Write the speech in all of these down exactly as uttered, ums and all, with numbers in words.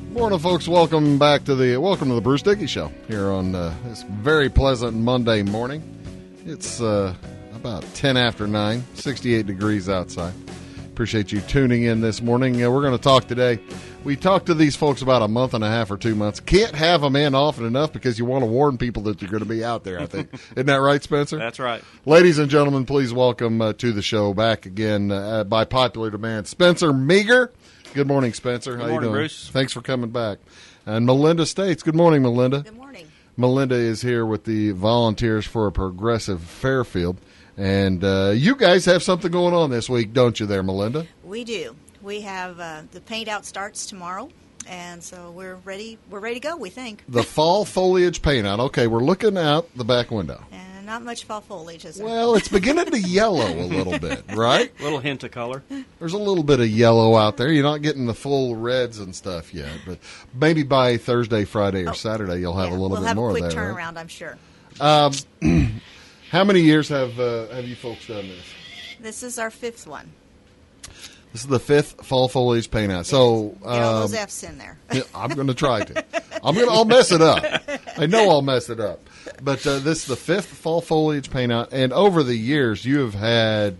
Morning, folks. Welcome back to the welcome to the Bruce Dickey Show here on uh, this very pleasant Monday morning. It's uh, about ten after nine, sixty-eight degrees outside. Appreciate you tuning in this morning. Uh, we're going to talk today. We talked to these folks about a month and a half or two months. Can't have them in often enough because you want to warn people that you're going to be out there, I think. Isn't that right, Spencer? That's right. Ladies and gentlemen, please welcome uh, to the show back again uh, by popular demand, Spencer Meager. Good morning, Spencer. Good How morning, you doing? Bruce. Thanks for coming back. And Melinda States. Good morning, Melinda. Good morning. Melinda is here with the Volunteers for a Progressive Fairfield. And uh, you guys have something going on this week, don't you there, Melinda? We do. We have uh, the paint out starts tomorrow, and so we're ready. We're ready to go, we think. The fall foliage paint out. Okay, we're looking out the back window. And not much fall foliage, is there? Well, it's beginning to yellow a little bit, right? A little hint of color. There's a little bit of yellow out there. You're not getting the full reds and stuff yet, but maybe by Thursday, Friday, or Oh, Saturday, you'll have yeah, a little we'll bit have more a quick of that. turnaround, Right? I'm sure. Um, how many years have uh, have you folks done this? This is our fifth one. This is the fifth fall foliage paint out. So Get all those um, F's in there. yeah, I'm going to try to. I'm going. to I'll mess it up. I know I'll mess it up. But uh, this is the fifth fall foliage paint out, and over the years you have had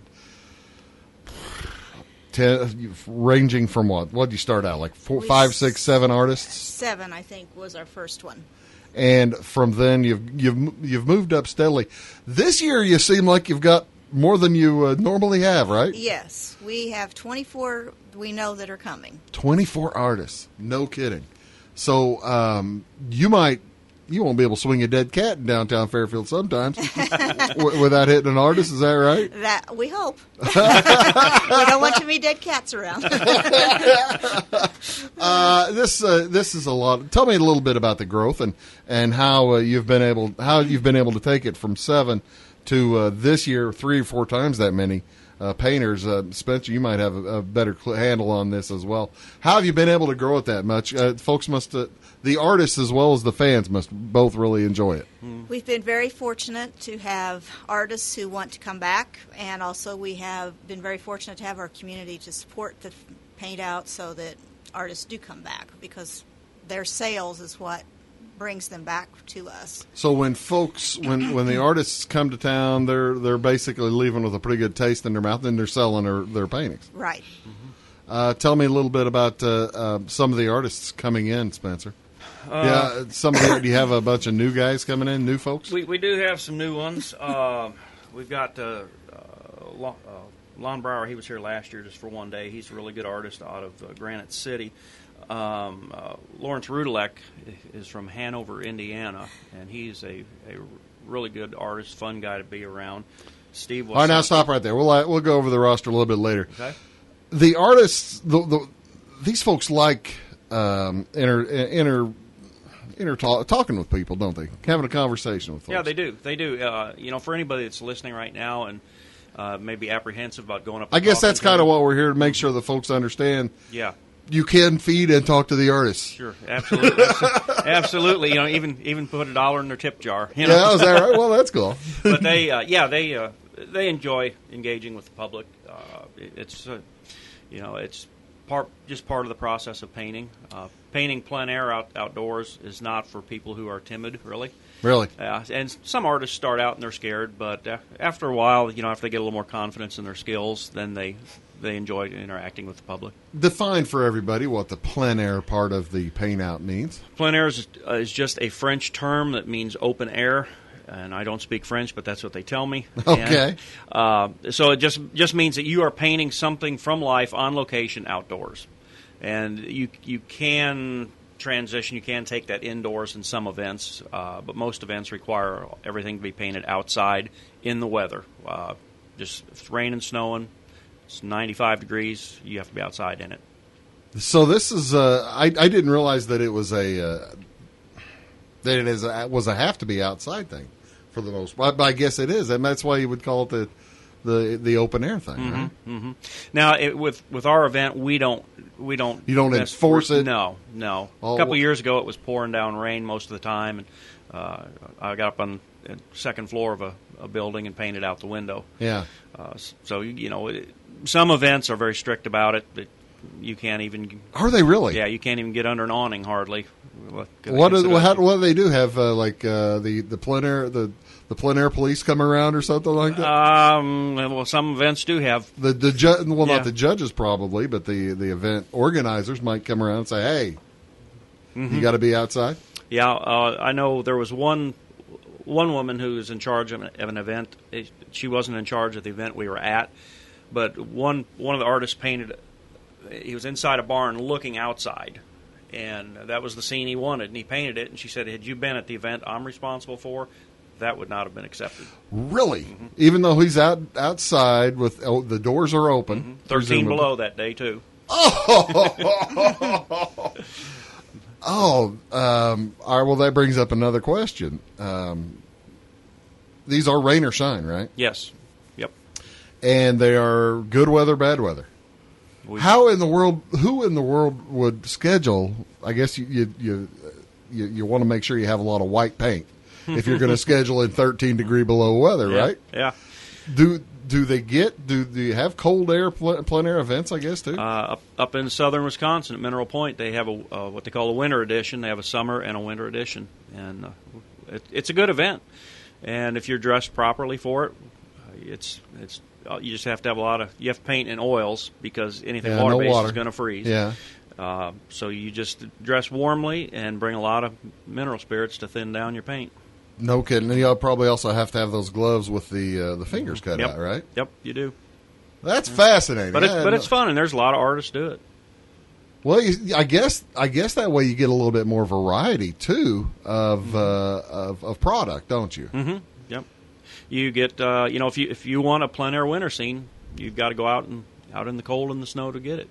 ten, ranging from what? What did you start out like? Four, We five, s- six, seven artists, Seven, I think, was our first one. and from then you've you've you've moved up steadily. This year you seem like you've got more than you uh, normally have, right? Yes, we have twenty-four we know that are coming. twenty-four artists. No kidding. So um, you might, you won't be able to swing a dead cat in downtown Fairfield sometimes w- without hitting an artist. Is that right? That we hope. We don't want too many dead cats around. Uh, this uh, this is a lot. Tell me a little bit about the growth and and how uh, you've been able how you've been able to take it from seven to uh, this year three or four times that many uh, painters. Uh, Spencer, you might have a, a better cl- handle on this as well. How have you been able to grow it that much? Uh, folks must, uh, the artists as well as the fans must both really enjoy it. We've been very fortunate to have artists who want to come back, and also we have been very fortunate to have our community to support the paint out so that artists do come back, because their sales is what brings them back to us. So when folks, when, when the artists come to town, they're they're basically leaving with a pretty good taste in their mouth, and they're selling their, their paintings. Right. Uh, tell me a little bit about uh, uh, some of the artists coming in, Spencer. Uh, yeah, some of the, do you have a bunch of new guys coming in, new folks? We we do have some new ones. Uh, we've got uh, uh, Lon, uh, Lon Brower. He was here last year just for one day. He's a really good artist out of uh, Granite City. Um, uh, Lawrence Rudelek is from Hanover, Indiana, and he's a, a really good artist, fun guy to be around. Steve. All right, now stop right there. We'll uh, we'll go over the roster a little bit later. Okay. The artists, the, the these folks like um, inter inter inter talk, talking with people, don't they? Having a conversation with folks. Yeah, they do. They do. Uh, you know, for anybody that's listening right now and uh, maybe apprehensive about going up. I and guess talking that's to kind of them. what we're here to make sure the folks understand. Yeah. You can feed and talk to the artists. Sure, absolutely, absolutely. You know, even even put a dollar in their tip jar. You know? Yeah, is that right? Well, that's cool. But they, uh, yeah, they uh, they enjoy engaging with the public. Uh, it, it's, uh, you know, it's part just part of the process of painting. Uh, painting plein air out, outdoors is not for people who are timid, really. Really? Uh, and some artists start out and they're scared, but uh, after a while, you know, after they get a little more confidence in their skills, then they they enjoy interacting with the public. Define for everybody what the plein air part of the paint out means. Plein air is, uh, is just a French term that means open air, and I don't speak French, but that's what they tell me. Okay. And, uh, so it just just means that you are painting something from life on location outdoors, and you you can transition. You can take that indoors in some events, uh, but most events require everything to be painted outside in the weather. Uh, just if it's raining, snowing, it's ninety-five degrees, you have to be outside in it. So this is uh, I, I didn't realize that it was a uh, that it is a, was a have to be outside thing for the most part. But I guess it is, and that's why you would call it the the the open air thing. Mm-hmm, Right? mm-hmm. Now, it, with with our event, we don't we don't You don't mess- enforce it? No, no. Oh, a couple wh- years ago, it was pouring down rain most of the time, and uh, I got up on the second floor of a, a building and painted out the window. Yeah. Uh, so you know, it, some events are very strict about it. It you can't even. Are they really? Yeah, you can't even get under an awning hardly. What do, well, how, what do they do? Have uh, like uh, the the plein air the the plein air police come around or something like that? Um, well, some events do have the the ju- well, yeah. not the judges probably, but the, the event organizers might come around and say, "Hey, mm-hmm. you got to be outside." Yeah, uh, I know there was one one woman who was in charge of an, of an event. It, she wasn't in charge of the event we were at, but one one of the artists painted. He was inside a barn looking outside. And that was the scene he wanted, and he painted it. And she said, had you been at the event I'm responsible for, that would not have been accepted. Really? Mm-hmm. Even though he's out outside with oh, the doors are open. Mm-hmm. thirteen presumably. Below that day, too. Oh! oh, um, all right, well, that brings up another question. Um, these are rain or shine, right? Yes. Yep. And they are good weather, bad weather. We, How in the world? Who in the world would schedule? I guess you you you, you, you want to make sure you have a lot of white paint if you're going to schedule in thirteen degree below weather, yeah, right? Yeah. Do do they get? Do do you have cold air plein air events? I guess too. Uh, up up in southern Wisconsin at Mineral Point, they have a uh, what they call a winter edition. They have a summer and a winter edition, and uh, it, it's a good event. And if you're dressed properly for it, it's it's. You just have to have a lot of. You have to paint in oils because anything yeah, water-based no water. is going to freeze. Yeah. Uh, so you just dress warmly and bring a lot of mineral spirits to thin down your paint. No kidding. And you'll probably also have to have those gloves with the uh, the fingers cut yep. out, right? Yep, you do. That's fascinating. But it's, yeah, but no. it's fun, and there's a lot of artists do it. Well, you, I guess I guess that way you get a little bit more variety too of mm-hmm. uh, of, of product, don't you? Mm-hmm. Yep. You get, uh, you know, if you if you want a plein air winter scene, you've got to go out and out in the cold and the snow to get it.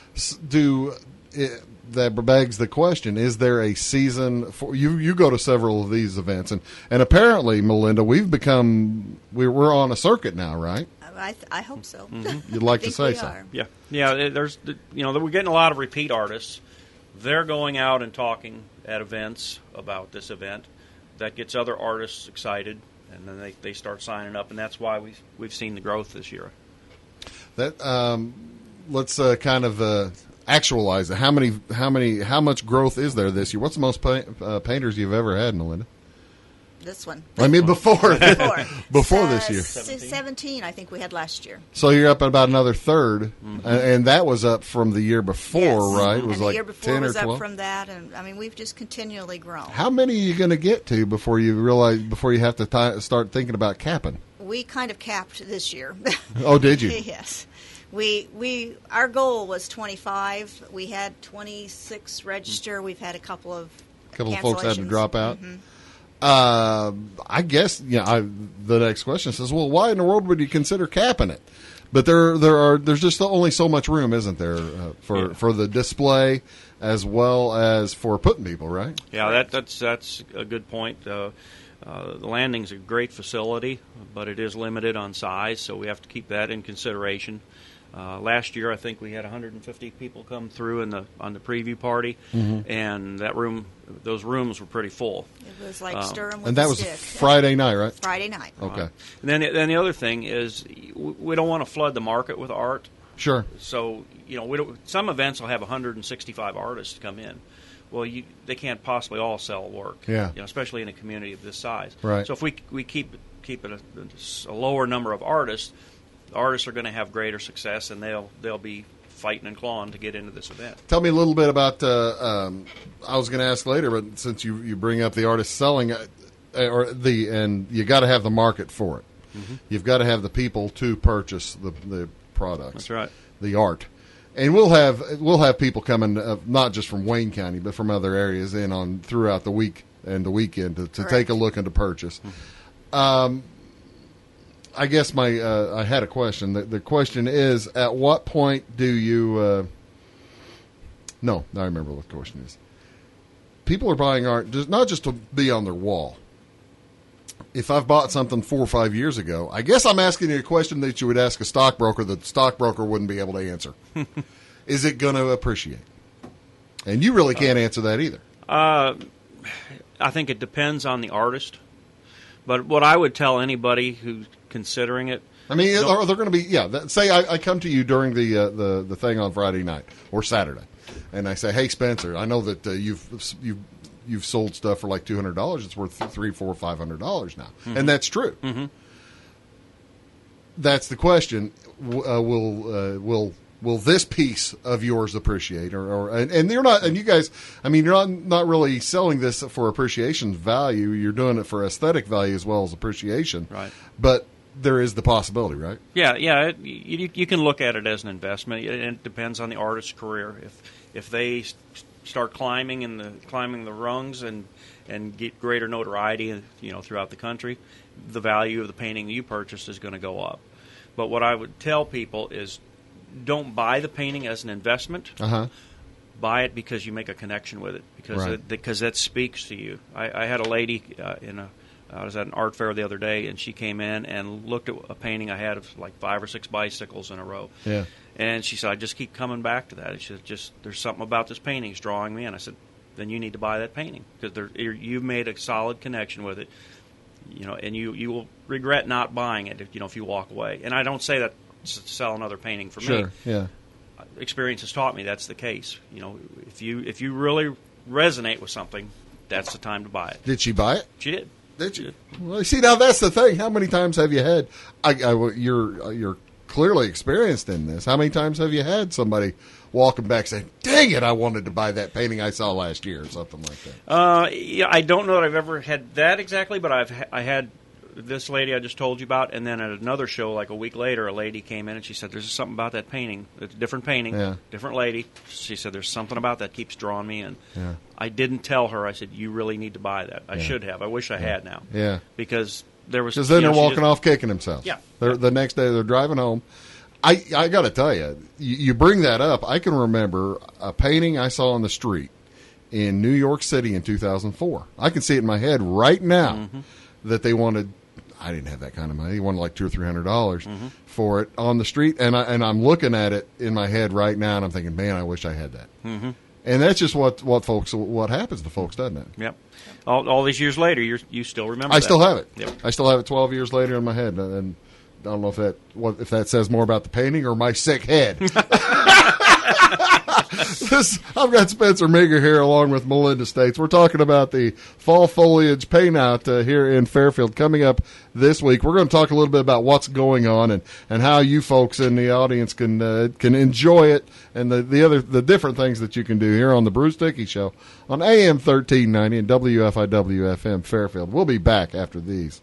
Do it, that begs the question: is there a season for you? You go to several of these events, and, and apparently, Melinda, we've become we're we're on a circuit now, right? I th- I hope so. Mm-hmm. You'd like to say so? Are. Yeah, yeah. There's you know we're getting a lot of repeat artists. They're going out and talking at events about this event. That gets other artists excited. And then they, they start signing up, and that's why we've, we've seen the growth this year. That um, let's uh, kind of uh, actualize it. How many, how many, how much growth is there this year? What's the most pa- uh, painters you've ever had, Melinda? This one. I mean, before before, before uh, this year, seventeen. seventeen. I think we had last year. So you're up at about another third, mm-hmm. and, and that was up from the year before, yes. right? It and was the like year before ten was or twelve. Up from that, and I mean, we've just continually grown. How many are you going to get to before you realize before you have to t- start thinking about capping? We kind of capped this year. Oh, did you? Yes. We we our goal was twenty-five. We had twenty-six register. We've had a couple of a couple of folks had to drop out. Mm-hmm. Uh, I guess you know, I, the next question says, well, why in the world would you consider capping it? But there there are there's just only so much room, isn't there, uh, for yeah. for the display as well as for putting people, right? Yeah, that that's that's a good point. Uh, uh, the landing's a great facility, but it is limited on size, so we have to keep that in consideration. Uh, last year, I think we had one hundred fifty people come through in the on the preview party, mm-hmm. and that room, those rooms were pretty full. It was like um, stirring with and that a was stick. Friday night, right? Friday night. Okay. Uh, and then, then the other thing is, we don't want to flood the market with art. Sure. So you know, we don't, some events will have one hundred sixty-five artists come in. Well, you, they can't possibly all sell work. Yeah. You know, especially in a community of this size. Right. So if we we keep keep it a, a lower number of artists. Artists are going to have greater success, and they'll they'll be fighting and clawing to get into this event. Tell me a little bit about. Uh, um, I was going to ask later, but since you, you bring up the artists selling, uh, or the and you got to have the market for it. Mm-hmm. You've got to have the people to purchase the the products. That's right. The art, and we'll have we'll have people coming uh, not just from Wayne County, but from other areas in on throughout the week and the weekend to, to take a look and to purchase. Mm-hmm. Um, I guess my uh, I had a question. The, the question is, at what point do you? Uh, no, I remember what the question is. People are buying art just not just to be on their wall. If I've bought something four or five years ago, I guess I'm asking you a question that you would ask a stockbroker that the stockbroker wouldn't be able to answer. Is it going to appreciate? And you really can't answer that either. Uh, I think it depends on the artist. But what I would tell anybody who's considering it, I mean, No. are there going to be? Yeah. That, say I, I come to you during the uh, the the thing on Friday night or Saturday, and I say, "Hey, Spencer, I know that uh, you've you've you've sold stuff for like two hundred dollars. It's worth three, four, five hundred dollars now," mm-hmm. and that's true. Mm-hmm. That's the question. Uh, will uh, will will this piece of yours appreciate, or, or and, and you're not, and you guys, I mean, you're not not really selling this for appreciation value. You're doing it for aesthetic value as well as appreciation, right? But there is the possibility, right? Yeah, yeah. It, you, you can look at it as an investment. It, it depends on the artist's career. If if they start climbing in the climbing the rungs and and get greater notoriety, you know, throughout the country, the value of the painting you purchased is going to go up. But what I would tell people is, don't buy the painting as an investment. Uh-huh. Buy it because you make a connection with it, because right. it, because that speaks to you. I, I had a lady uh, in a I was at an art fair the other day, and she came in and looked at a painting I had of like five or six bicycles in a row. Yeah. And she said, I just keep coming back to that. She said, just there's something about this painting that's drawing me in. I said, then you need to buy that painting because you've made a solid connection with it. You know, and you, you will regret not buying it if you know if you walk away. And I don't say that to sell another painting for sure. me. Yeah. Experience has taught me that's the case. You know, if you if you really resonate with something, that's the time to buy it. Did she buy it? She did. Did you? Well, see, now that's the thing. How many times have you had? I, I, you're you're clearly experienced in this. How many times have you had somebody walking back saying, "Dang it, I wanted to buy that painting I saw last year," or something like that? Uh, yeah, I don't know that I've ever had that exactly, but I've ha- I had this lady I just told you about, and then at another show, like a week later, a lady came in and she said, "There's something about that painting. It's a different painting, yeah. different lady." She said, "There's something about that keeps drawing me in." Yeah. I didn't tell her. I said, "You really need to buy that." I yeah. should have. I wish I yeah. had now. Yeah. Because there was because then you know, they're walking just, off kicking themselves. Yeah. They're, yeah. The next day they're driving home. I I got to tell you, you, you bring that up. I can remember a painting I saw on the street in New York City in two thousand four. I can see it in my head right now mm-hmm. that they wanted. I didn't have that kind of money. They wanted like two or three hundred dollars mm-hmm. for it on the street, and I and I'm looking at it in my head right now, and I'm thinking, man, I wish I had that. Mm-hmm. And that's just what, what folks what happens to folks, doesn't it? Yep. All, all these years later, you you still remember. I that. still have it. Yep. I still have it twelve years later in my head, and I don't know if that what if that says more about the painting or my sick head. This, I've got Spencer Meager here along with Melinda States. We're talking about the fall foliage paint out uh, here in Fairfield coming up this week. We're going to talk a little bit about what's going on and, and how you folks in the audience can uh, can enjoy it and the, the other the different things that you can do here on the Bruce Dickey Show on A M thirteen ninety and W F I W F M Fairfield. We'll be back after these.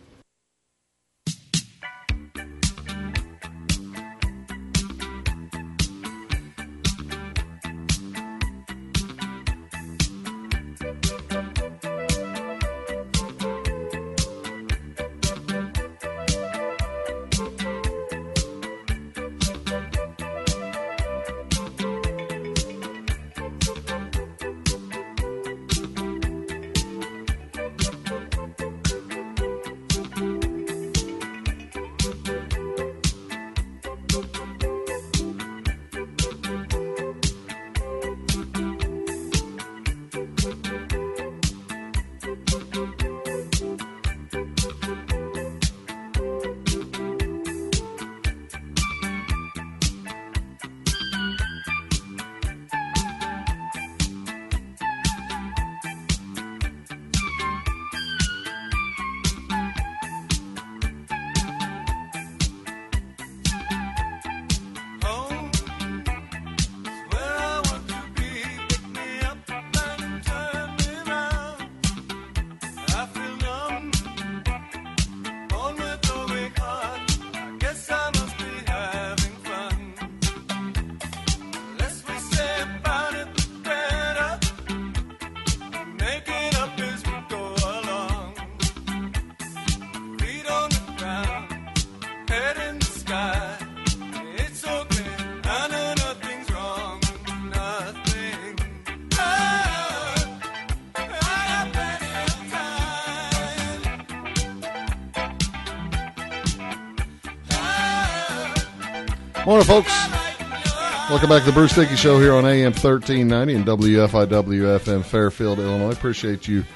Morning, folks. Welcome back to the Bruce Dickey Show here on A M thirteen ninety and W F I W F M Fairfield, Illinois. Appreciate you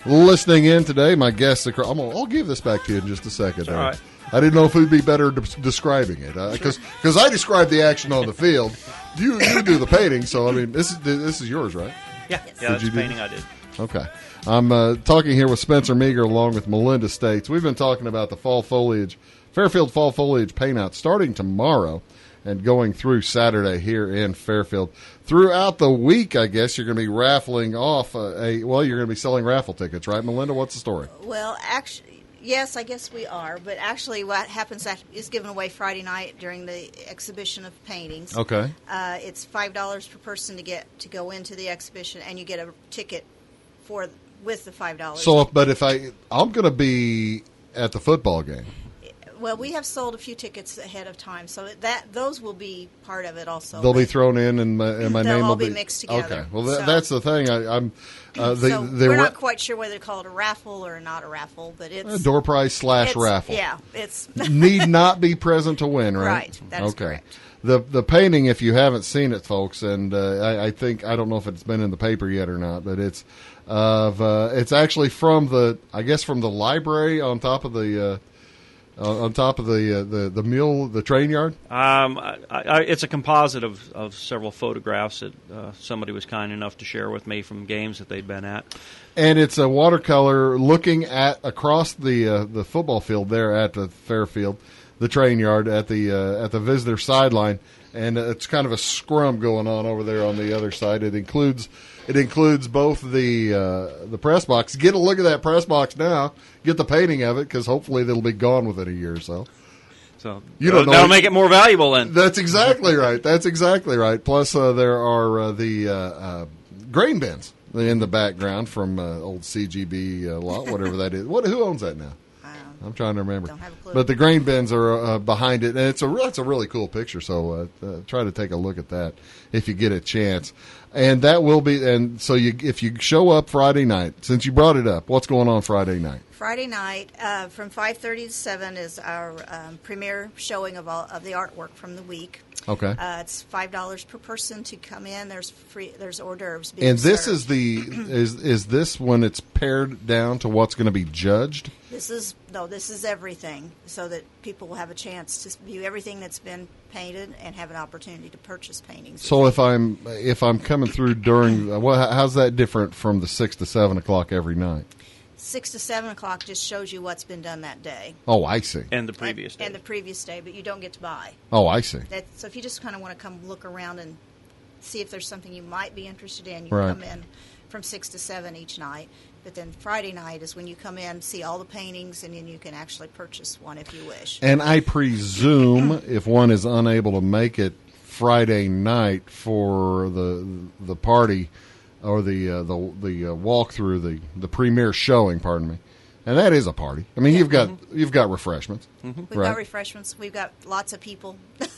listening in today. My guests, across, I'm gonna, I'll give this back to you in just a second. All right. I didn't know if it would be better de- describing it because uh, because I described the action on the field. You you do the painting, so I mean this is this is yours, right? Yeah, Yes. yeah, Did that's you the do painting I did. Okay. I'm uh, talking here with Spencer Meager along with Melinda States. We've been talking about the fall foliage, Fairfield fall foliage paint out starting tomorrow and going through Saturday here in Fairfield. Throughout the week, I guess, you're going to be raffling off a, a well, you're going to be selling raffle tickets, right, Melinda? What's the story? Well, actually, yes, I guess we are. But actually, what happens is given away Friday night during the exhibition of paintings. Okay. Uh, it's five dollars per person to get to go into the exhibition, and you get a ticket for with the five dollars. So, but if I, I'm going to be at the football game. Well, we have sold a few tickets ahead of time, so that those will be part of it also. They'll be But- thrown in, and my, and my They'll name all will be mixed together. Okay, well that, So- that's the thing. I, I'm uh, they, so they we're ra- not quite sure whether to call it a raffle or not a raffle, but it's uh, door prize slash it's- raffle. Yeah, it's Need not be present to win, right? Right, that is okay. correct. The the painting, if you haven't seen it, folks, and uh, I, I think I don't know if it's been in the paper yet or not, but it's of uh, it's actually from the I guess from the library on top of the uh, on on top of the uh, the the mule the train yard. Um, I, I, it's a composite of, of several photographs that uh, somebody was kind enough to share with me from games that they'd been at. And it's a watercolor looking at across the uh, the football field there at the Fairfield, the train yard at the uh, at the visitor sideline, and it's kind of a scrum going on over there on the other side. It includes it includes both the uh, the press box. Get a look at that press box now. Get the painting of it because hopefully it'll be gone within a year or so. So You don't know- that'll make it more valuable then. That's exactly right. That's exactly right. Plus, uh, there are uh, the uh, uh, grain bins in the background from uh, old C G B uh, lot, whatever that is. What? Who owns that now? I don't know. I'm trying to remember. Don't have a clue. But the grain bins are uh, behind it, and it's a re- it's a really cool picture. So uh, uh, try to take a look at that if you get a chance. And that will be. And so you, if you show up Friday night, since you brought it up, what's going on Friday night? Friday night uh, from five thirty to seven is our um, premiere showing of all of the artwork from the week. Okay. Uh, it's five dollars per person to come in. There's free. There's hors d'oeuvres being And this served. is the is is this when it's pared down to what's going to be judged? This is no. This is everything, so that people will have a chance to view everything that's been painted and have an opportunity to purchase paintings. So if I'm if I'm coming through during, uh, well, how's that different from the six to seven o'clock every night? Six to seven o'clock just shows you what's been done that day Oh, I see. And the previous and, day. and the previous day, but you don't get to buy. Oh, I see. That, so if you just kind of want to come look around and see if there's something you might be interested in, you Right. come in from six to seven each night. But then Friday night is when you come in, see all the paintings, and then you can actually purchase one if you wish. And I presume if one is unable to make it Friday night for the the party or the uh, the the uh, walkthrough, the the premiere showing, pardon me, and that is a party. I mean, you've got you've got refreshments, We've right? got refreshments. We've got lots of people.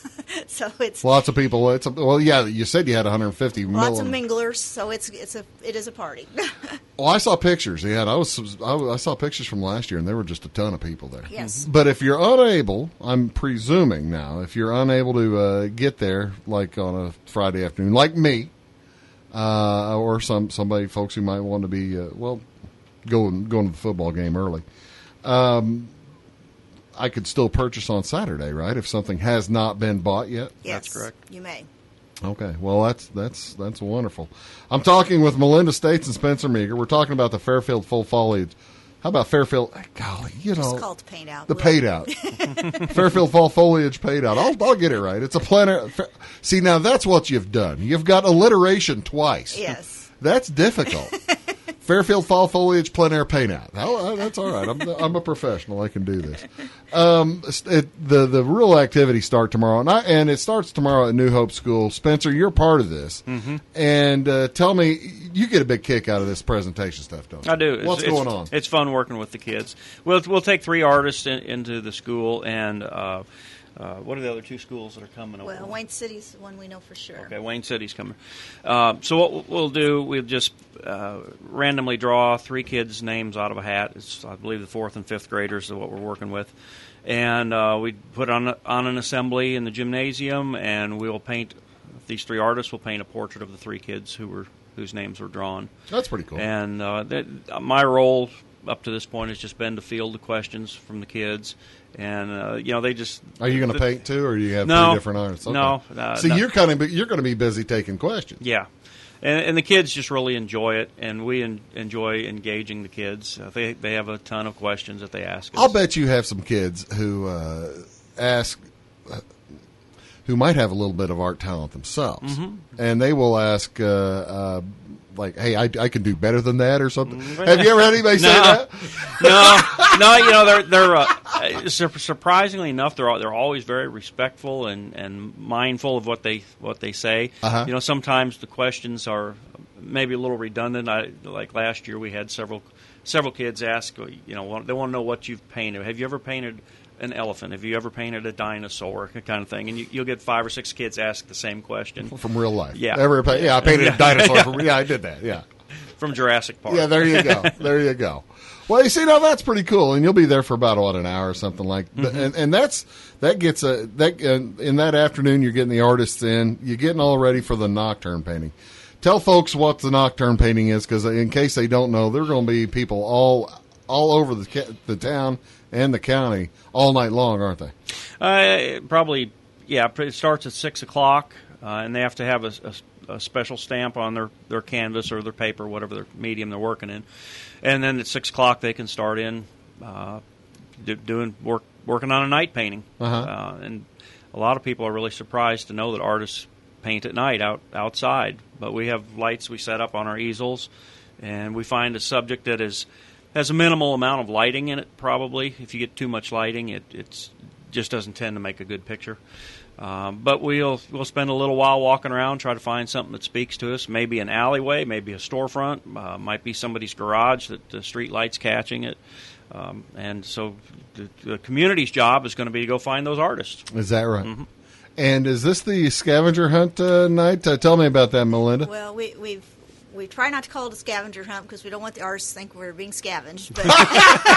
So it's Lots of people. It's a, well, yeah. You said you had one hundred fifty. lots of million. minglers. So it's it's a it is a party. Well, I saw pictures. Yeah, I was I, I saw pictures from last year, and there were just a ton of people there. Yes. But if you're unable, I'm presuming now, if you're unable to uh, get there, like on a Friday afternoon, like me, uh, or some somebody, folks who might want to be, uh, well, going going to the football game early, um, I could still purchase on Saturday, right? If something has not been bought yet. Yes, That's correct. You may. Okay, well that's that's that's wonderful. I'm talking with Melinda States and Spencer Meager. We're talking about the Fairfield full foliage. How about Fairfield? Golly, you Just know, call it the paint out. the We'll- paid out. Fairfield fall foliage paid out. I'll I'll get it right. It's a planner. See, now that's what you've done. You've got alliteration twice. Yes. That's difficult. Fairfield fall foliage plein air paint out. Oh, that's all right. I'm, I'm a professional. I can do this. Um, it, the the real activities start tomorrow, and I, and it starts tomorrow at New Hope School. Spencer, you're part of this, mm-hmm. and uh, tell me, you get a big kick out of this presentation stuff, don't you? I do. It's- What's it's, going on? It's fun working with the kids. We'll we'll take three artists in, into the school, and uh, uh, what are the other two schools that are coming? Well, over? Wayne City's the one we know for sure. Okay, Wayne City's coming. Uh, so what we'll do, we'll just uh, randomly draw three kids' names out of a hat. It's, I believe, the fourth and fifth graders is what we're working with. And uh, we put on on an assembly in the gymnasium, and we'll paint, these three artists will paint a portrait of the three kids who were whose names were drawn. That's pretty cool. And uh, that, my role up to this point has just been to field the questions from the kids. And, uh, you know, they just... Are you going to paint, too, or do you have no, three different artists? Okay. No. Uh, See, no. you're kind of you're going to be busy taking questions. Yeah. And, and the kids just really enjoy it, and we en- enjoy engaging the kids. Uh, they they have a ton of questions that they ask us. I'll bet you have some kids who uh, ask... Uh, who might have a little bit of art talent themselves. Mm-hmm. And they will ask... Uh, uh, like, hey, I, I can do better than that or something. Have you ever had anybody say no, that? no, no. You know, they're they're uh, surprisingly enough, they're they're always very respectful and, and mindful of what they what they say. Uh-huh. You know, sometimes the questions are maybe a little redundant. I, like last year, we had several several kids ask. You know, they want to know what you've painted. Have you ever painted an elephant? Have you ever painted a dinosaur? Kind of thing. And you, you'll get five or six kids ask the same question. From real life. Yeah. Ever, yeah, I painted a dinosaur. yeah. From, yeah, I did that. Yeah. From Jurassic Park. Yeah, there you go. There you go. Well, you see, now that's pretty cool, and you'll be there for about what, an hour or something like that. Mm-hmm. And, and that's that gets a that uh, in that afternoon you're getting the artists in, you're getting all ready for the nocturne painting. Tell folks what the nocturne painting is, because in case they don't know, there are going to be people all all over the the town and the county all night long, aren't they? Uh, probably, yeah. It starts at six o'clock, uh, and they have to have a, a, a special stamp on their, their canvas or their paper, whatever their medium they're working in. And then at six o'clock they can start in uh, do, doing work, working on a night painting. Uh-huh. Uh, and a lot of people are really surprised to know that artists paint at night out outside. But we have lights we set up on our easels, and we find a subject that is has a minimal amount of lighting in it. Probably, if you get too much lighting, it it's just doesn't tend to make a good picture. Um, but we'll we'll spend a little while walking around, try to find something that speaks to us. Maybe an alleyway, maybe a storefront, uh, might be somebody's garage that the street light's catching it. Um, and so the, the community's job is going to be to go find those artists. Is that right? Mm-hmm. And is this the scavenger hunt uh, night? Uh, tell me about that, Melinda. Well, we, we've we try not to call it a scavenger hunt because we don't want the artists to think we're being scavenged. But, but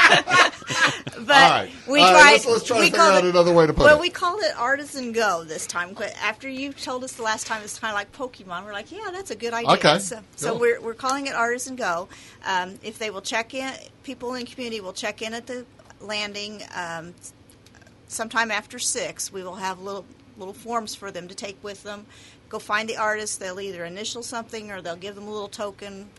All right. we All tried. right, let's, let's try we to figure out it, another way to put well, it. Well, we called it Artisan Go this time. But after you told us the last time it's kind of like Pokemon, we're like, yeah, that's a good idea. Okay. So, so cool. we're we're calling it Artisan Go. Um, if they will check in, people in the community will check in at the landing um, sometime after six. We will have little little forms for them to take with them. Go find the artist. They'll either initial something or they'll give them a little token,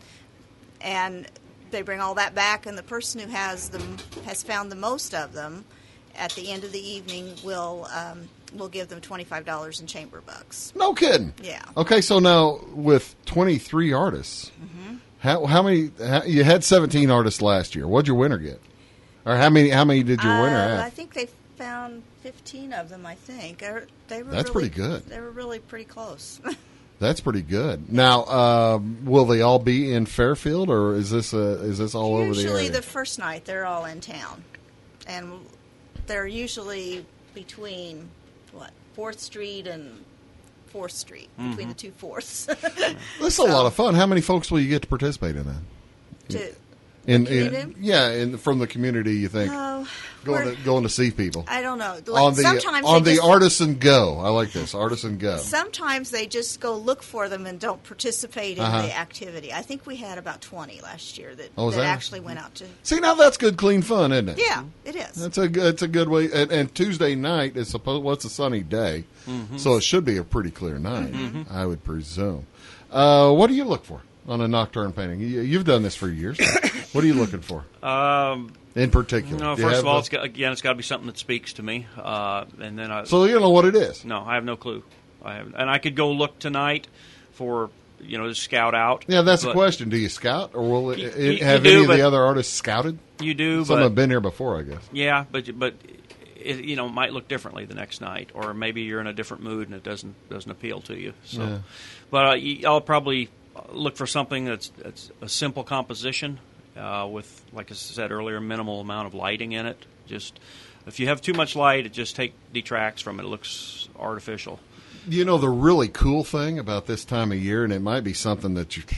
and they bring all that back. And the person who has them has found the most of them at the end of the evening will um, will give them twenty-five dollars in chamber bucks. No kidding. Yeah. Okay, so now with twenty-three artists, mm-hmm. how how many? How, you had seventeen artists last year. What'd your winner get? Or how many? How many did your uh, winner have? I think they found fifteen of them. I think they were, they were That's really, pretty good. They were really pretty close. That's pretty good. Now, uh, will they all be in Fairfield, or is this uh, is this all over the area? Usually, the first night they're all in town, and they're usually between what Fourth Street and Fourth Street, mm-hmm. between the two fourths. This is so, a lot of fun. How many folks will you get to participate in that? To, In, in, in yeah, in, from the community, you think oh, going to going to see people. I don't know. Like, on the sometimes on they the just, Artisan Go. I like this Artisan Go. Sometimes they just go look for them and don't participate in uh-huh. the activity. I think we had about twenty last year that, oh, that, that actually went out to. See, now that's good, clean fun, isn't it? Yeah, it is. That's a it's a good way. And, and Tuesday night is supposed. What's a sunny day, mm-hmm. so it should be a pretty clear night. Mm-hmm. I would presume. Uh, what do you look for on a nocturne painting? You, you've done this for years. What are you looking for? Um, in particular? No, first of all, it's got, again, it's got to be something that speaks to me. Uh, and then I, so you don't know what it is? No, I have no clue. I have, and I could go look tonight for, you know, to scout out. Yeah, that's the question. Do you scout, or will it, you, it you, have you do, any of but, the other artists scouted? You do, Some but have been here before, I guess. Yeah, but but it, you know, might look differently the next night, or maybe you're in a different mood and it doesn't doesn't appeal to you. So, yeah. but uh, I'll probably look for something that's that's a simple composition. Uh, with, like I said earlier, a minimal amount of lighting in it. Just if you have too much light, it just take detracts from it. It looks artificial. You know the really cool thing about this time of year, and it might be something that you,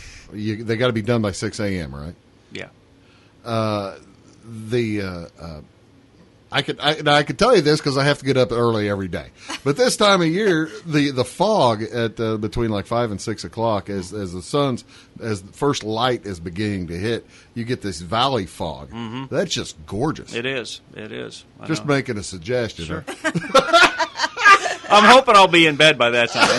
you they got to be done by six a.m., right? Yeah. Uh, the uh, uh, I could I, now I could tell you this because I have to get up early every day. But this time of year, the, the fog at uh, between like five and six o'clock, as as the sun's as the first light is beginning to hit, you get this valley fog. Mm-hmm. That's just gorgeous. It is. It is. I just know. making a suggestion. Sure. I'm hoping I'll be in bed by that time.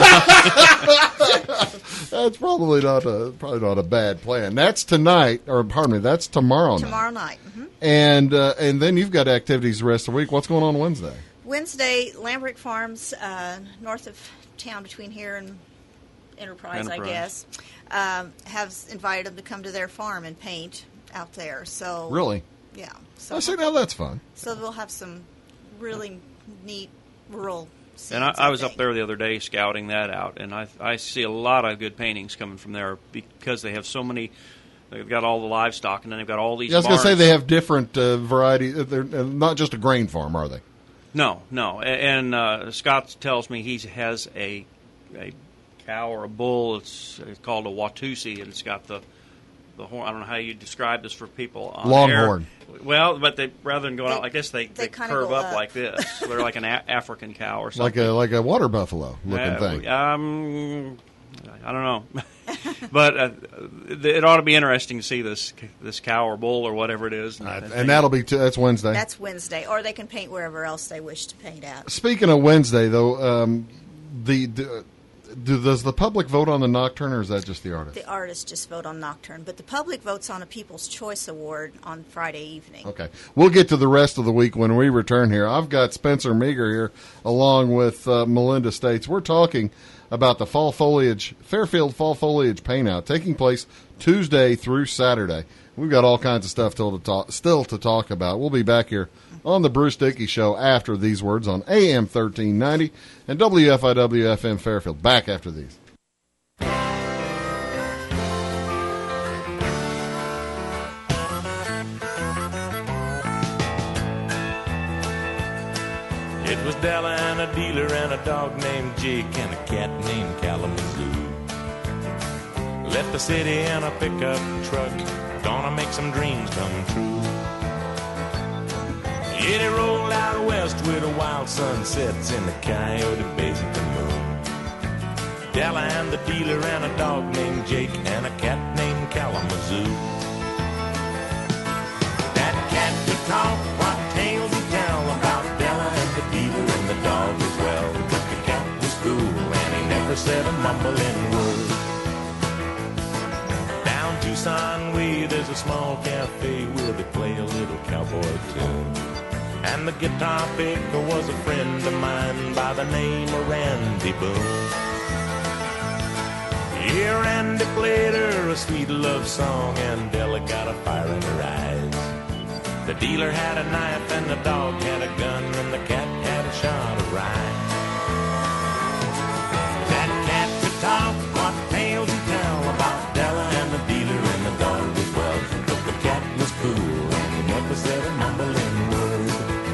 That's probably not a probably not a bad plan. That's tonight, or pardon me, that's tomorrow night. Tomorrow night. Mm-hmm. And uh, and then you've got activities the rest of the week. What's going on Wednesday? Wednesday, Lambrick Farms, uh, north of town between here and Enterprise, Enterprise. I guess, um, have invited them to come to their farm and paint out there. So Really? yeah. So I see. Now that's fun. so we'll have some really neat rural scenes. And I, I was think. up there the other day scouting that out, and I I see a lot of good paintings coming from there because they have so many. They've got all the livestock, and then they've got all these. Yeah, I was going to say barns. they have different uh, varieties. They're uh, not just a grain farm, are they? No, no. A- And uh, Scott tells me he has a a cow or a bull. It's, it's called a Watusi, and it's got the the horn. I don't know how you describe this for people on Longhorn. air. Well, but they rather than going They- out like this, they, they they, kinda curve go up, up. like this. They're like an a- African cow or something. Like a like a water buffalo looking Uh, thing. Um, I don't know, but uh, it ought to be interesting to see this this cow or bull or whatever it is. Uh, and that'll be t- that's Wednesday. That's Wednesday, or they can paint wherever else they wish to paint at. Speaking of Wednesday, though, um, the, the do, does the public vote on the nocturne, or is that just the artist? The artists just vote on Nocturne, but the public votes on a People's Choice Award on Friday evening. Okay. We'll get to the rest of the week when we return here. I've got Spencer Meager here along with uh, Melinda States. We're talking about the fall foliage, Fairfield Fall Foliage Paint Out, taking place Tuesday through Saturday. We've got all kinds of stuff still to talk, still to talk about. We'll be back here on the Bruce Dickey Show after these words on A M thirteen ninety and W F I W F M Fairfield. Back after these. It was Della and a dealer and a dog named Jake and a cat named Kalamazoo. Left the city in a pickup truck, gonna make some dreams come true. Yeah, they rolled out west with the wild sunsets in the Coyote Basin moon. Della and the dealer and a dog named Jake and a cat named Kalamazoo. That cat could talk, what tales he tell about Della and the dealer and the dog as well. But the cat was cool and he never said a mumbling word. Down Tucson way there's a small cafe where they play a little cowboy tune. And the guitar picker was a friend of mine by the name of Randy Boone. Yeah, Randy played her a sweet love song and Della got a fire in her eyes. The dealer had a knife and the dog had a gun and the cat had a shot of rye. That cat could talk, what tales he tell about Della and the dealer and the dog as well. But the cat was cool and he never said a mumbling word.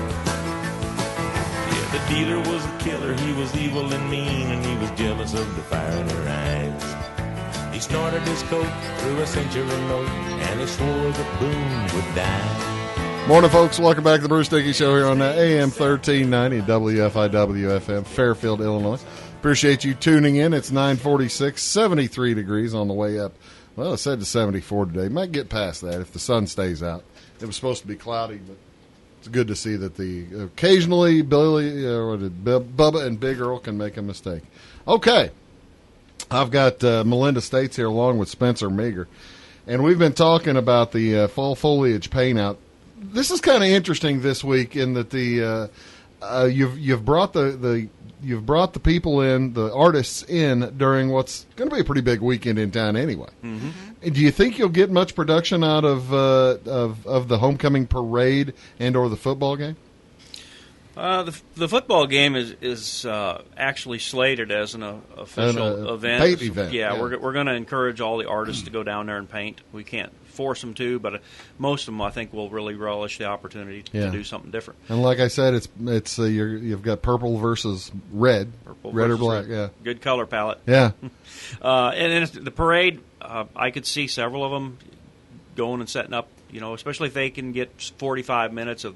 Yeah, the dealer was a killer, he was evil and mean and he was jealous of the fire in her eyes. He snorted his coat, threw a century note, and he swore that Boone would die. Morning, folks. Welcome back to the Bruce Dickey Show here on A M thirteen ninety W F I W F M, Fairfield, Illinois. Appreciate you tuning in. It's nine forty-six, seventy-three degrees on the way up. Well, it said to seventy-four today. Might get past that if the sun stays out. It was supposed to be cloudy, but it's good to see that the occasionally Billy, uh, what did, Bubba and Big Earl can make a mistake. Okay. I've got uh, Melinda States here along with Spencer Meager, and we've been talking about the uh, fall foliage paint out. This is kind of interesting this week in that the uh, uh, you've you've brought the, the you've brought the people in, the artists in during what's going to be a pretty big weekend in town anyway. Mm-hmm. Do you think you'll get much production out of uh, of of the homecoming parade and or the football game? Uh, the the football game is is uh, actually slated as an uh, official An, uh, event. paint event, Yeah, yeah. we're we're going to encourage all the artists to go down there and paint. We can't force them to, but uh, most of them I think will really relish the opportunity to, Yeah. to do something different. And like I said, it's it's uh, you're, you've got purple versus red, Purple red or versus black. red. Yeah, Good color palette. yeah. Uh, and then it's- the parade, uh, I could see several of them going and setting up. You know, especially if they can get forty-five minutes of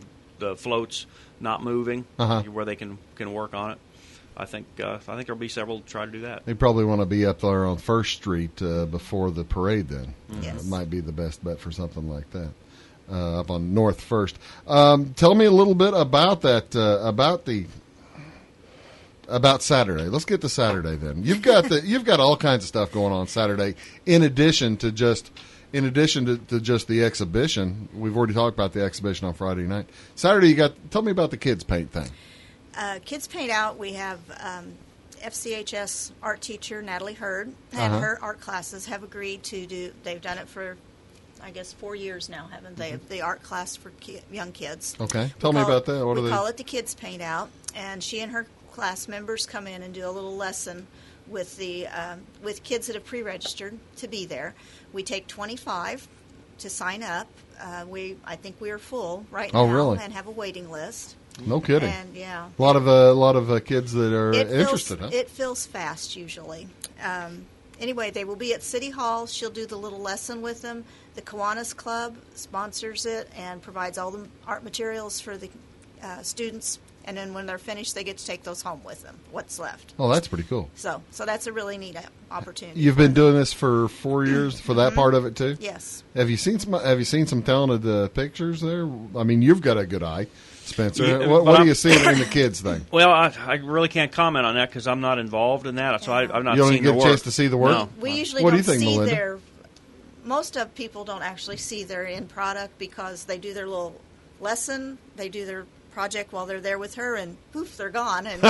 the floats not moving, Uh-huh. where they can, can work on it. I think uh, I think there'll be several to try to do that. They probably want to be up there on First Street uh, before the parade. Then Yes. uh, it might be the best bet for something like that. Uh, up on North First. Um, tell me a little bit about that. Uh, about the about Saturday. Let's get to Saturday then. You've got the you've got all kinds of stuff going on Saturday. In addition to just in addition to, to just the exhibition, we've already talked about the exhibition on Friday night. Saturday, you got. Tell me about the kids paint thing. Uh, Kids Paint Out, we have um, F C H S art teacher Natalie Hurd, and Uh-huh. her art classes have agreed to do, they've done it for, I guess, four years now, haven't they? The art class for ki- young kids. Okay, We tell me call about it- that. What we are they? call it the Kids Paint Out, and she and her class members come in and do a little lesson with the um, with kids that have pre-registered to be there. We take twenty-five to sign up. Uh, we I think we are full right Oh, now really? and have a waiting list. No kidding. And yeah, A lot of uh, a lot of uh, kids that are it interested. Fills, Huh? It fills fast usually. Um, anyway, they will be at City Hall. She'll do the little lesson with them. The Kiwanis Club sponsors it and provides all the art materials for the uh, students. And then when they're finished, they get to take those home with them. What's left? Oh, that's pretty cool. So, so that's a really neat opportunity. You've been doing this for four years for that part of it too. Yes. Have you seen some? Have you seen some talented uh, pictures there? I mean, you've got a good eye, Spencer. Yeah, what but what are I'm- you seeing in the kids thing? Well, I, I really can't comment on that because I'm not involved in that, so I, I've not You don't seen even get the a work. chance to see the work? No. We usually What do don't you think, see Melinda? their. Most of people don't actually see their end product because they do their little lesson, they do their project while they're there with her, and poof, they're gone, and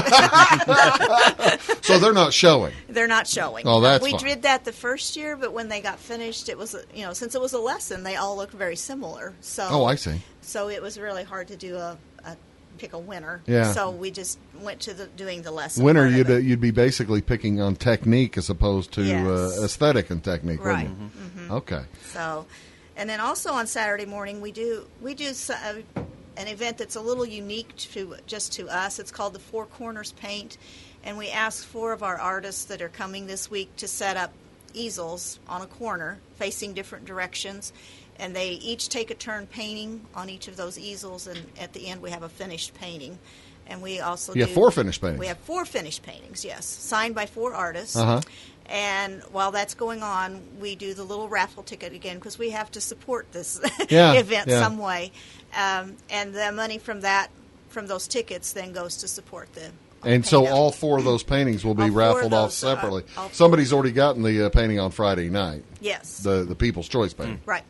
So they're not showing. they're not showing. Oh, that's we fine. did that the first year, but when they got finished, it was a- you know since it was a lesson, they all looked very similar. So Oh, I see. so it was really hard to do a, a pick a winner. Yeah. So we just went to the doing the lesson. Winter, part of you'd uh, it. you'd be basically picking on technique as opposed to Yes. uh, aesthetic and technique, Right. wouldn't you? Okay. So, and then also on Saturday morning we do we do s- uh, an event that's a little unique to just to us. It's called the Four Corners Paint, and we ask four of our artists that are coming this week to set up easels on a corner facing different directions, and they each take a turn painting on each of those easels, and at the end we have a finished painting. And we also You have do- four finished paintings. We have four finished paintings, yes, signed by four artists. Uh-huh. And while that's going on, we do the little raffle ticket again because we have to support this Yeah, event yeah. some way. Um, and the money from that, from those tickets, then goes to support the. And so paint out. all four of those paintings will be All four of raffled off those, uh, separately. all- Somebody's already gotten the uh, painting on Friday night, Yes. the the People's Choice painting. Right.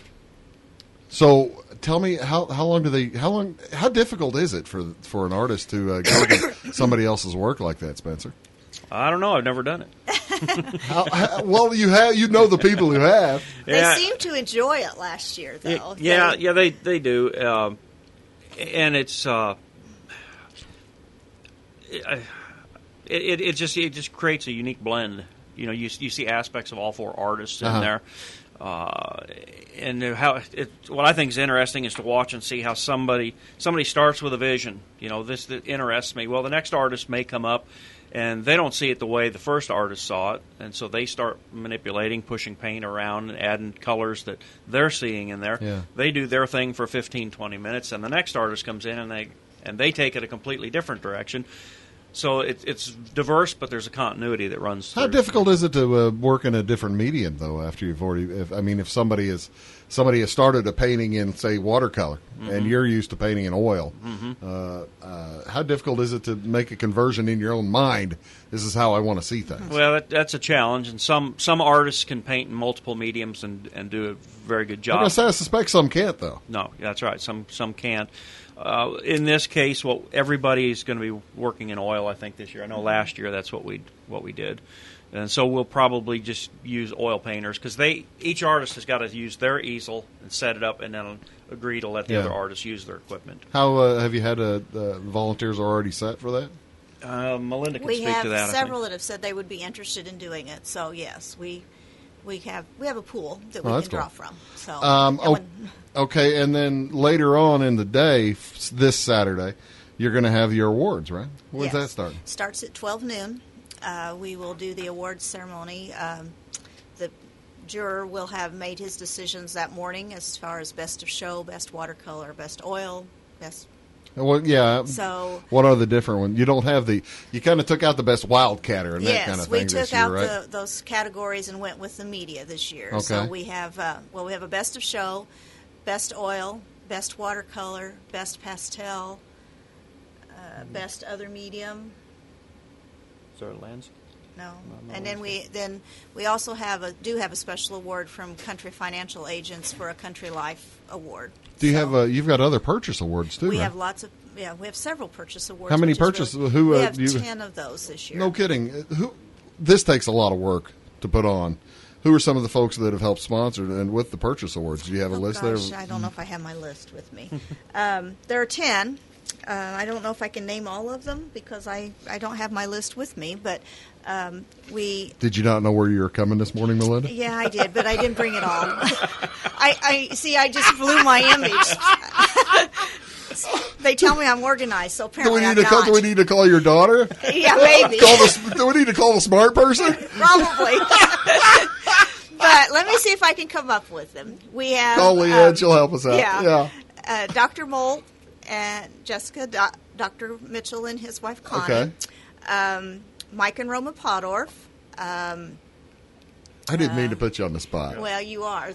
So tell me how how long do they how long how difficult is it for for an artist to uh, go to somebody else's work like that, Spencer? I don't know. I've never done it. How, how, well, you have you know the people who have. They Yeah. seem to enjoy it last year, though. Yeah, They- yeah, they they do, um, and it's uh, it, it it just it just creates a unique blend. You know, you you see aspects of all four artists in Uh-huh. there, uh, and how it, what I think is interesting is to watch and see how somebody somebody starts with a vision. You know, this that interests me. Well, the next artist may come up. And they don't see it the way the first artist saw it, and so they start manipulating, pushing paint around, and adding colors that they're seeing in there. Yeah. They do their thing for fifteen, twenty minutes, and the next artist comes in and they and they take it a completely different direction. So it, it's diverse, but there's a continuity that runs through. How difficult is it to uh, work in a different medium though? After you've already, if, I mean, if somebody is somebody has started a painting in say watercolor, Mm-hmm. and you're used to painting in oil, uh, uh, how difficult is it to make a conversion in your own mind? This is how I want to see things. Well, that, that's a challenge, and some some artists can paint in multiple mediums and, and do a very good I'm job. gonna say I suspect some can't though. No, that's right. Some some can't. Uh, in this case, well, everybody's going to be working in oil. I think this year. I know last year that's what we what we did, and so we'll probably just use oil painters because they each artist has got to use their easel and set it up, and then agree to let the Yeah. other artists use their equipment. How uh, have you had uh, uh, volunteers already set for that? Uh, Melinda can we speak have to that. several I that have said they would be interested in doing it. So yes, we we have we have a pool that Oh, we that's can draw cool. from. So Um, and oh, when- okay, and then later on in the day, f- this Saturday, you're going to have your awards, right? When's yes. that start? Starts at twelve noon. Uh, we will do the awards ceremony. Um, the juror will have made his decisions that morning as far as best of show, best watercolor, best oil, Best. Well, yeah. So what are the different ones? You don't have the. You kind of took out the best wildcatter and that yes, kind of we thing took this year, out right? the, those categories and went with the media this year. Okay. So we have uh, well, we have a best of show, best oil, best watercolor, best pastel, uh, best other medium. Is there a lens? No, no and then we then we also have a do have a special award from Country Financial Agents for a Country Life Award. Do you So have? A, you've got other purchase awards too, We right? have lots of yeah. We have several purchase awards. How many which is purchase- really- who, we uh, have you- ten of those this year. No kidding. Who? This takes a lot of work to put on. Who are some of the folks that have helped sponsor and with the purchase awards? Do you have a Oh, list gosh, there? I don't know if I have my list with me. um, there are ten. Uh, I don't know if I can name all of them because I, I don't have my list with me. But um, we Did you not know where you were coming this morning, Melinda? yeah, I did, but I didn't bring it all. I, I see. I just blew my image. They tell me I'm organized, so Do we apparently need I'm to call? not. Do we need to call your daughter? Yeah, maybe. Call the, do we need to call the smart person? Probably. But let me see if I can come up with them. We have Call Leanne. um, She'll help us out. yeah. Yeah. uh, Doctor Molt and Jessica, Do- Doctor Mitchell and his wife Connie, Okay. um, Mike and Roma Podorf. Um, I didn't mean to put you on the spot. well, you are.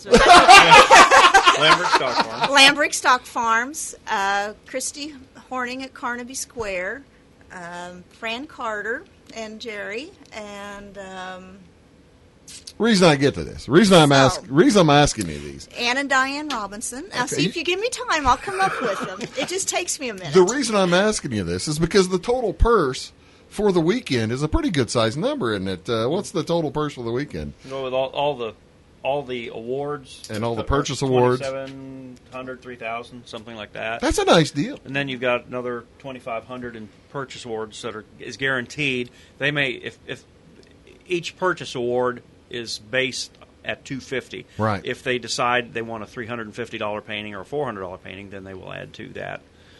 Lambert Stock Farm. Lambrick Stock Farms, uh, Christy Horning at Carnaby Square, um, Fran Carter and Jerry, and um, Reason I get to this. Reason I'm So- ask. Reason I'm asking you these. Ann and Diane Robinson. Now, Okay. see, if you give me time, I'll come up with them. It just takes me a minute. The reason I'm asking you this is because the total purse for the weekend is a pretty good sized number, isn't it? Uh, what's the total purse for the weekend? Go with all, all the all the awards And all the uh, purchase awards. Twenty-seven hundred, three thousand, something like that. That's a nice deal. And then you've got another twenty-five hundred in purchase awards that are is guaranteed. They may if if each purchase award is based at two hundred fifty dollars. Right. If they decide they want a three hundred fifty dollars painting or a four hundred dollars painting, then they will add to that.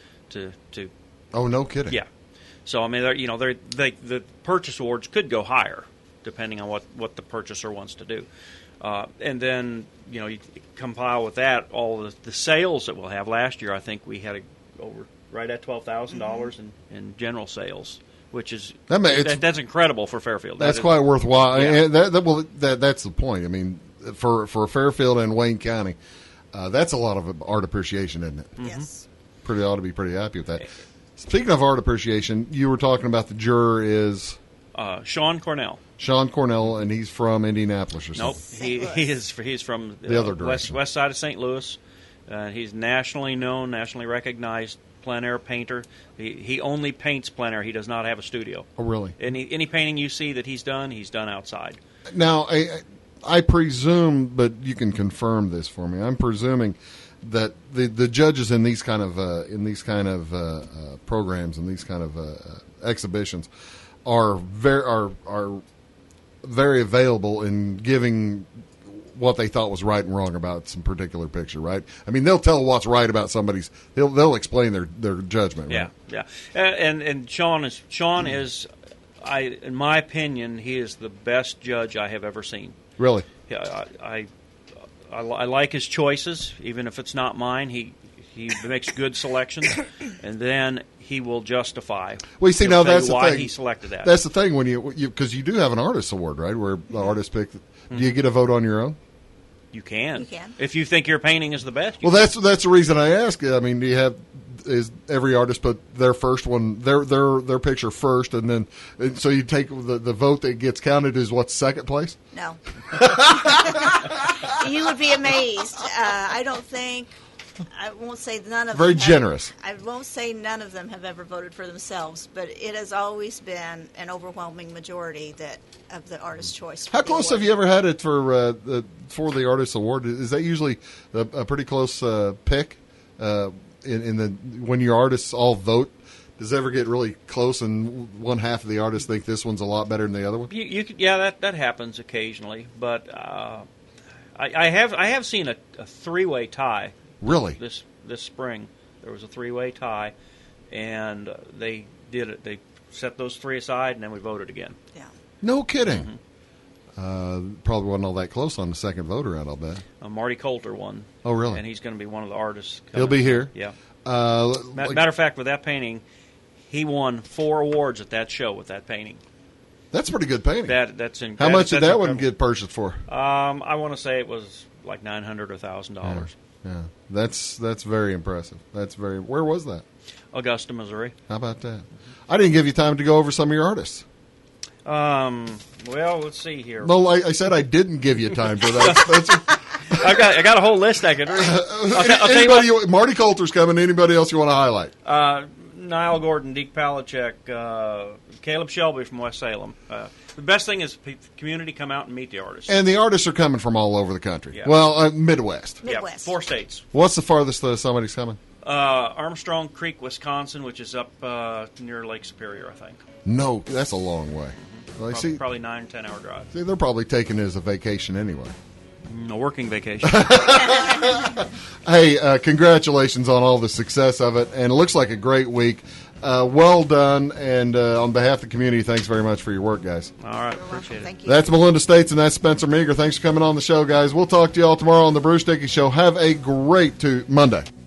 To to Oh, no kidding. yeah. So I mean, they're, you know, they're, they the purchase awards could go higher depending on what, what the purchaser wants to do. Uh, and then, you know, you compile with that all the, the sales that we'll have. Last year, I think we had a, over right at twelve thousand dollars in, in general sales, which is That may- it's- that, that's incredible for Fairfield. That's That is- quite worthwhile. Yeah. And that, that, well, that, that's the point. I mean, for for Fairfield and Wayne County, uh, that's a lot of art appreciation, isn't it? Yes. Pretty ought to be pretty happy with that. Speaking of art appreciation, you were talking about the juror is Uh, Sean Cornell. Sean Cornell, and he's from Indianapolis or Nope, something. he, Louis. he is he's from The other west direction. west side of Saint Louis. Uh, he's nationally known, nationally recognized plein air painter. He he only paints plein air. He does not have a studio. Oh, really? Any any painting you see that he's done, he's done outside. Now, I, I presume, but you can confirm this for me. I'm presuming that the, the judges in these kind of uh, in these kind of uh, uh, programs and these kind of uh, exhibitions are very are are very available in giving what they thought was right and wrong about some particular picture. Right? I mean, they'll tell what's right about somebody's. They'll they'll explain their, their judgment. Yeah, Right? yeah. Uh, and and Sean is Sean is, I in my opinion, he is the best judge I have ever seen. Really. Yeah, I, I, I, I like his choices, even if it's not mine. He he makes good selections, and then he will justify. Well, you see, He'll now tell that's you the why thing. he selected that. That's the thing when you because you, do have an artist award, right? Where the artist pick. Do you get a vote on your own? you can, You can. if you think your painting is the best. you Well, that's that's the reason I ask. I mean, do you have is every artist put their first one their their their picture first, and then and so you take the the vote that gets counted is what's second place? No. You would be amazed. Uh, I don't think. I won't say none of Very them. have- generous. I won't say none of them have ever voted for themselves, but it has always been an overwhelming majority that of the artist's choice. How close have you ever had it for uh, the for the artist award? Is that usually a, a pretty close uh, pick? Uh, in, in the when your artists all vote, does it ever get really close and one half of the artists think this one's a lot better than the other one? You, you could, yeah, that that happens occasionally, but uh, I, I have I have seen a, a three way tie. Really? This this spring, there was a three-way tie, and uh, they did it. They set those three aside, and then we voted again. Yeah. No kidding. Uh, probably wasn't all that close on the second vote around, I'll bet. Uh, Marty Coulter won. Oh, really? And he's going to be one of the artists. He'll be here? Yeah. Uh, Ma- like- Matter of fact, with that painting, he won four awards at that show with that painting. that's a pretty good painting. That that's in, How much did that's that one incredible. get purchased for? Um, I want to say it was like nine hundred or thousand dollars. Yeah, that's that's very impressive. That's very. Where was that? Augusta, Missouri. How about that? I didn't give you time to go over some of your artists. Um, well, let's see here. No, I, I said I didn't give you time for that. That's, I got I got a whole list I could read. I'll, t- I'll tell you anybody, what. you, Marty Coulter's coming. Anybody else you want to highlight? Uh, Niall Gordon, Deke Palachek, uh, Caleb Shelby from West Salem. Uh, the best thing is the community come out and meet the artists. And the artists are coming from all over the country. Yeah. Well, uh, Midwest. Yeah, Midwest. four states. What's the farthest uh, somebody's coming? Uh, Armstrong Creek, Wisconsin, which is up uh, near Lake Superior, I think. No, that's a long way. Well, I Probably, see, probably nine, ten hour drive. see, they're probably taking it as a vacation anyway. A working vacation. Hey, uh, congratulations on all the success of it, and it looks like a great week. Uh, well done, and uh, on behalf of the community, thanks very much for your work, guys. All right, You're welcome. appreciate it. Thank you. That's Melinda States, and that's Spencer Meager. Thanks for coming on the show, guys. We'll talk to you all tomorrow on the Bruce Dickey Show. Have a great to- Monday.